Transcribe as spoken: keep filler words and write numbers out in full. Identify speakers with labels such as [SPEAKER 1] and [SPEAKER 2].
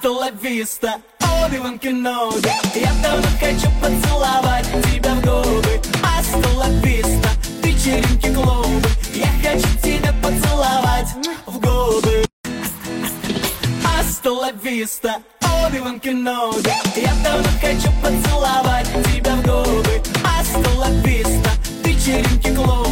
[SPEAKER 1] Hasta la vista, Оби-Ван Кеноби. Я давно хочу поцеловать тебя в губы. Hasta la vista, вечеринки, клубы. Я хочу тебя поцеловать в губы. Hasta la vista, Оби-Ван Кеноби. Я давно хочу поцеловать тебя в губы. Hasta la vista, вечеринки, клубы.